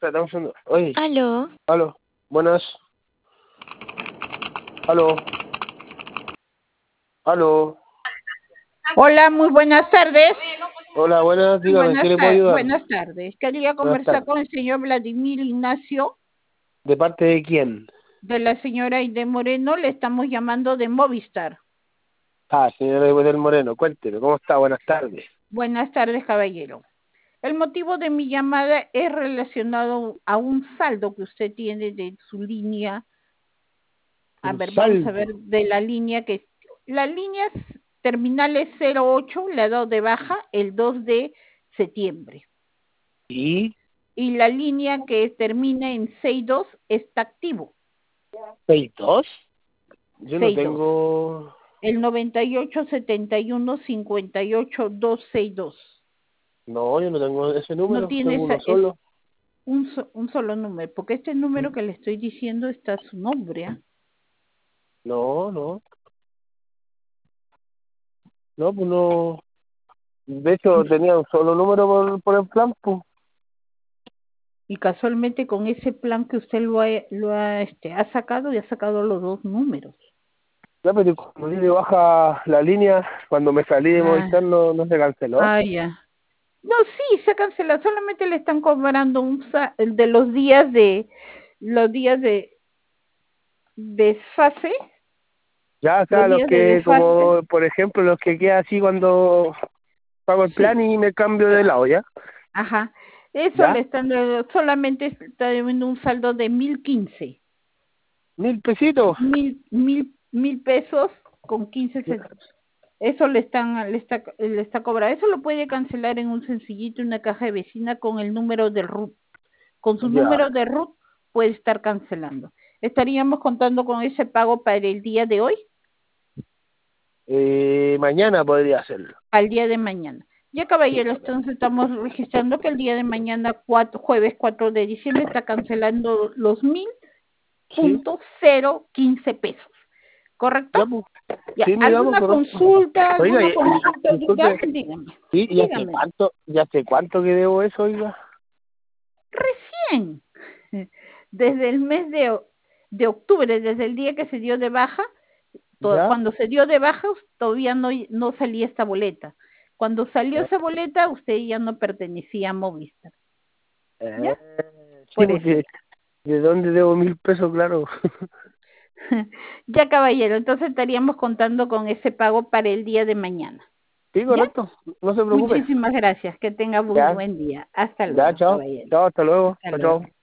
Espera, dame un segundo. Oye, Aló. aló, buenas. Aló, aló. Hola, muy buenas tardes. Hola, buenas, dígame, ¿qué le puedo ayudar? Buenas tardes. Quería Buenas conversar tardes. con el señor Vladimir Ignacio, ¿De parte de quién? de la señora Aide Moreno. Le estamos llamando de Movistar. Ah, señor del Moreno, cuénteme, ¿cómo está? Buenas tardes. Buenas tardes, caballero. El motivo de mi llamada es relacionado a un saldo que usted tiene de su línea. A Un ver, vamos a ver saldo. de la línea que... La línea terminal es 08, le ha dado de baja el 2 de septiembre. ¿Y? Y la línea que termina en 62 está activo. ¿62? Yo no 62. tengo... El 9871582262. No, yo no tengo ese No número, tiene tengo esa, uno es solo. un solo número, porque este número que le estoy diciendo está su nombre. ¿Eh? No, no. No, pues no... De hecho, tenía un solo número por el plan, pues. Y casualmente con ese plan que usted ha sacado, y ha sacado los dos números. Ya, pero como di de baja la línea, cuando me salí de Ah, Movistar no se canceló. ya. No, sí, se cancela. Solamente le están cobrando el de los días de desfase. Ya, o Los sea, los días de que, desfase. como por ejemplo, los que queda así cuando pago el plan Sí. y me cambio de lado, ¿ya? Ajá. Eso le ¿Ya? están dando, solamente está debiendo un saldo de 1015. 1.000 pesitos. Mil pesos con 15 centavos. Eso le está cobrando. Eso lo puede cancelar en un sencillito, una caja de vecina con el número de RUT. Con su Ya. número de RUT puede estar cancelando. ¿Estaríamos contando con ese pago para el día de hoy? Mañana podría hacerlo. Al día de mañana. Ya, Sí, caballero, correcto. entonces estamos registrando que el día de mañana, jueves 4 de diciembre, está cancelando los Sí, 1000.015 pesos. ¿Correcto? ya, pues. Ya, Sí, miramos, ¿alguna correcto. consulta, Oiga, duda? disculpe, Dígame, ¿sí? dígame. ¿Y hace cuánto que debo eso, oiga? Recién, desde el mes de octubre, desde el día que se dio de baja, ¿Ya? cuando se dio de baja todavía no salía esta boleta. Cuando salió Eh, esa boleta, usted ya no pertenecía a Movistar. ¿Ya? sí, Por eso. porque ¿de dónde debo 1.000 pesos? Claro. Ya, caballero, entonces estaríamos contando con ese pago para el día de mañana. Sí, ¿Ya? correcto. No se preocupe. Muchísimas gracias. Que tenga muy Ya, buen día. Hasta ya, luego, chao. caballero. Chao, hasta luego. Hasta Chao, luego. chao.